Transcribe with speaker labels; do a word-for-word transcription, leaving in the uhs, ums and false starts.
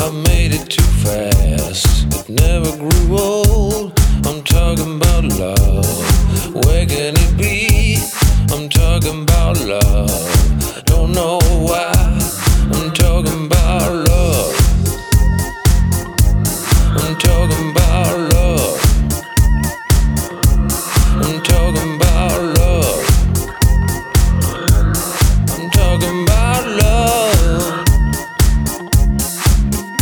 Speaker 1: I made it too fast. It never grew old. I'm talking about love. Where can it be? I'm talking about love. Don't know why.